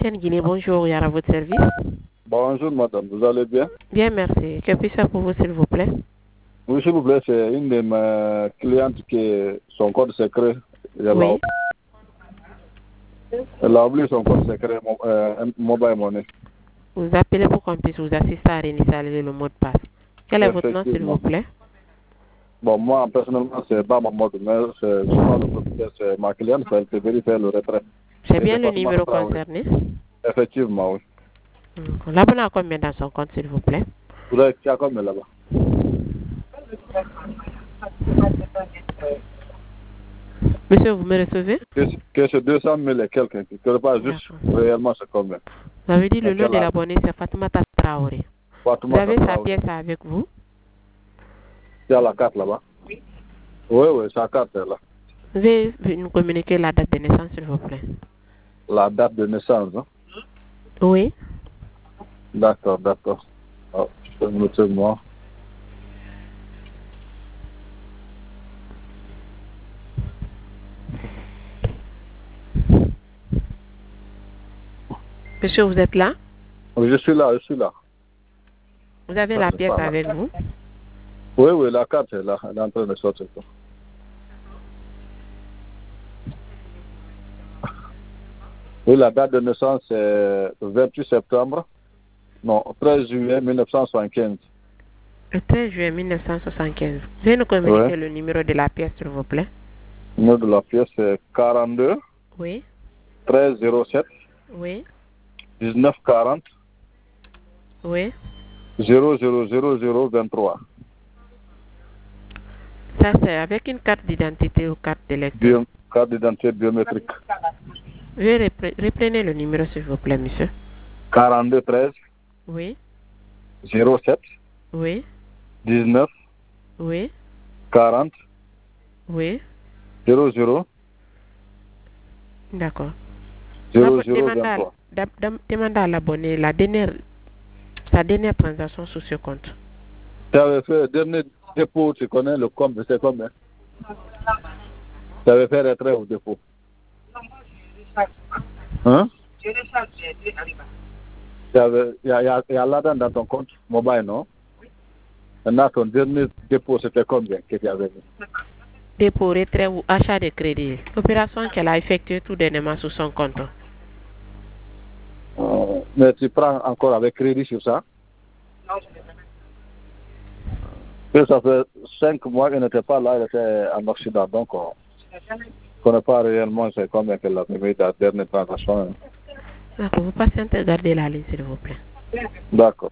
MTN Guinée, bonjour, Yara, votre service. Bonjour madame, vous allez bien? Bien, merci. Que puis-je faire pour vous, s'il vous plaît? Oui, s'il vous plaît, c'est une de mes clientes qui son code secret. Oui. Elle a oublié son code secret mobile money. Vous appelez pour qu'on puisse vous assister à réinitialiser le mot de passe. Quel est votre nom, s'il vous plaît? Bon, moi, personnellement, c'est pas mon mot de mail, c'est ma cliente, elle peut vérifier le retrait. C'est bien le numéro concerné? Effectivement, oui. L'abonné a combien dans son compte, s'il vous plaît? Vous avez qui a combien là-bas? Monsieur, vous me recevez? Que c'est 200 000 et quelqu'un, qui ne pas juste réellement c'est combien? Vous avez dit le nom de l'abonné, c'est Fatoumata Traoré. Vous avez sa pièce avec vous? Il y a la carte là-bas? Oui. Oui, sa carte est là. Veuillez nous communiquer la date de naissance, s'il vous plaît. La date de naissance, hein? Oui. D'accord. Oh, je peux noter moi. Monsieur, vous êtes là? Oui, je suis là. Vous avez la pièce avec vous? Oui, la carte est là, elle est en train de sortir. Oui, la date de naissance est 28 septembre, non, 13 juillet 1975. Le 13 juillet 1975. Veuillez nous communiquer le numéro de la pièce, s'il vous plaît. Le numéro de la pièce est 42. Oui. 13 07. Oui. 19 40. Oui. 000023. Ça, c'est avec une carte d'identité ou carte d'électeur? Carte d'identité biométrique. Veuillez reprenez le numéro, s'il vous plaît, monsieur. 42 13. Oui. 07. Oui. 19. Oui. 40. Oui. 00. D'accord. 0023. Demande à l'abonné sa dernière transaction sur ce compte. Tu avais fait le dernier dépôt, tu connais le compte, c'est combien? Tu avais fait retrait au dépôt? Hein? Il y a là-dedans dans ton compte mobile, non? Oui. Maintenant, ton dernier dépôt, c'était combien que tu avais mis? Dépôt, retrait ou achat de crédit. Opération qu'elle a effectuée tout dernièrement sur son compte. Mais tu prends encore avec crédit sur ça? Non, je ne sais pas. Ça fait 5 mois qu'elle n'était pas là, elle était en Occident, donc on ne connaît pas réellement c'est combien qu'elle a mis dans la dernière transaction. D'accord, vous patientez, gardez la ligne, s'il vous plaît. D'accord.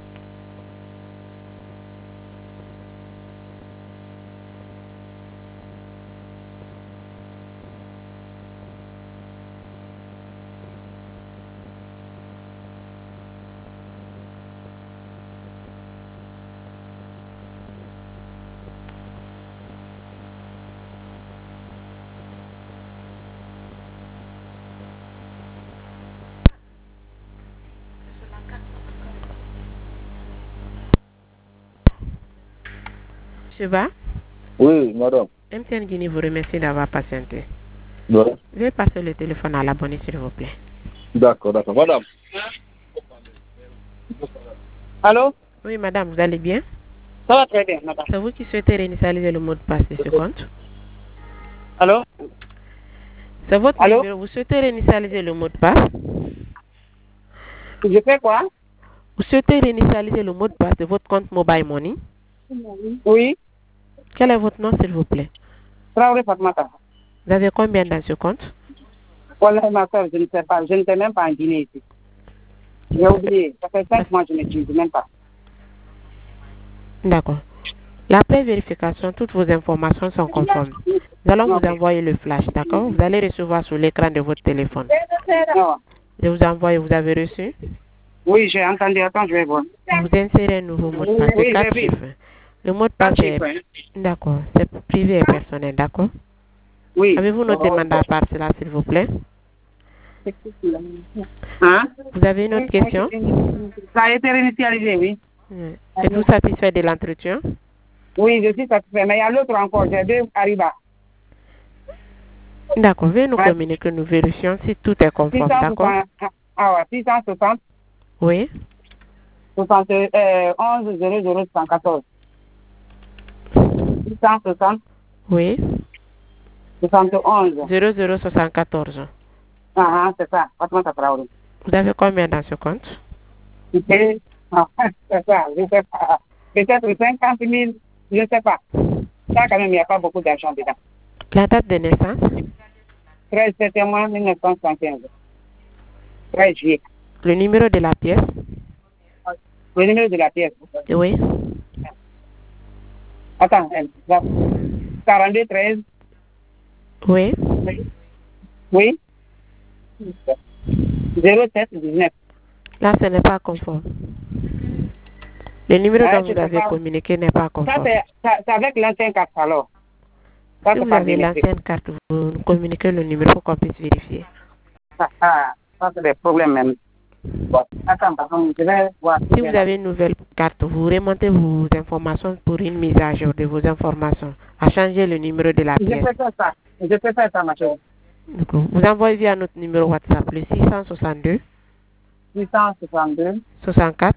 Monsieur Ba? Oui, madame. MTN Guinée vous remercie d'avoir patienté. Oui. Veuillez passer le téléphone à l'abonné, s'il vous plaît. D'accord. Madame. Allô? Oui, madame, vous allez bien? Ça va très bien, madame. C'est vous qui souhaitez réinitialiser le mot de passe de ce compte? Allô? C'est votre numéro. Vous souhaitez réinitialiser le mot de passe? Je fais quoi? Vous souhaitez réinitialiser le mot de passe de votre compte Mobile Money? Oui. Quel est votre nom, s'il vous plaît? Traoré Fatmata. Vous avez combien dans ce compte? Voilà, ma soeur, je ne sais pas. Je ne sais même pas en Guinée ici. J'ai oublié. Ça fait 5 mois que je n'utilise même pas. D'accord. Après vérification, toutes vos informations sont conformes. Nous allons vous envoyer le flash, d'accord? Vous allez recevoir sur l'écran de votre téléphone. Je vous envoie, vous avez reçu? Oui, j'ai entendu. Attends, je vais voir. Vous insérez un nouveau mot de passe de 4 chiffres. Le mot de passe est... D'accord. C'est privé et personnel, d'accord? Oui. Avez-vous notre mandat à part cela, s'il vous plaît? Hein? Vous avez une autre question? Ça a été réinitialisé, oui. Êtes-vous satisfait de l'entretien? Oui, je suis satisfait. Mais il y a l'autre encore. J'ai 2 Ariba. D'accord. Veuillez nous communiquer, nous vérifions si tout est conforme, d'accord? Ah ouais, 660 Oui. 11 00 114. 660 Oui. 71. 0074. Ah, c'est ça. Fatmata Traoré. Vous avez combien dans ce compte? C'est ça, je sais pas. Peut-être 50 000, je ne sais pas. Ça, quand même, il n'y a pas beaucoup d'argent dedans. La date de naissance? 13 septembre 1975. 13 juillet. Le numéro de la pièce? Le numéro de la pièce. Oui. Attends, 42 13. Oui. Oui. 07 19. Là, ce n'est pas conforme. Le numéro Ouais, dont vous avez communiqué n'est pas Ça, conforme. c'est avec l'ancien carte alors. Ça, Si vous avez l'ancienne carte, vous nous communiquez le numéro pour qu'on puisse vérifier. Ça, c'est des problèmes même. Bon, attends, je vais voir. Si vous avez une nouvelle carte, vous remontez vos informations pour une mise à jour de vos informations. À changer le numéro de la pièce. Je peux faire ça, ma chérie. Vous envoyez via notre numéro WhatsApp, le 662 662 64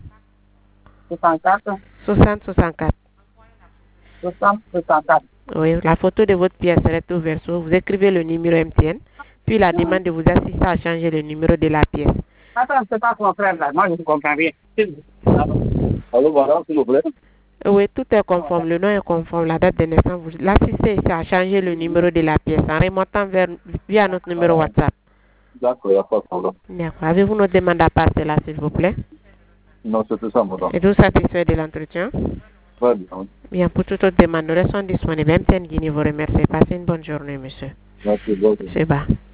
64 60 64. 60 64. Oui, la photo de votre pièce recto verso. Vous écrivez le numéro MTN, puis la demande de vous assister à changer le numéro de la pièce. Attends, c'est pas mon frère là. Moi, je ne comprends rien. Allô, voilà, s'il vous plaît. Oui, tout est conforme. Le nom est conforme, la date de naissance. Vous l'assistez ici à changer le numéro de la pièce en remontant via notre numéro WhatsApp. D'accord, il n'y a pas de problème. D'accord. Avez-vous nos demandes à part cela, s'il vous plaît? Non, c'était ça, madame. Êtes-vous satisfait de l'entretien? Très bien. Bien, pour toute autre demande, nous restons disponibles. MTN Guinée vous remercie. Passez une bonne journée, monsieur. Merci beaucoup. C'est bas.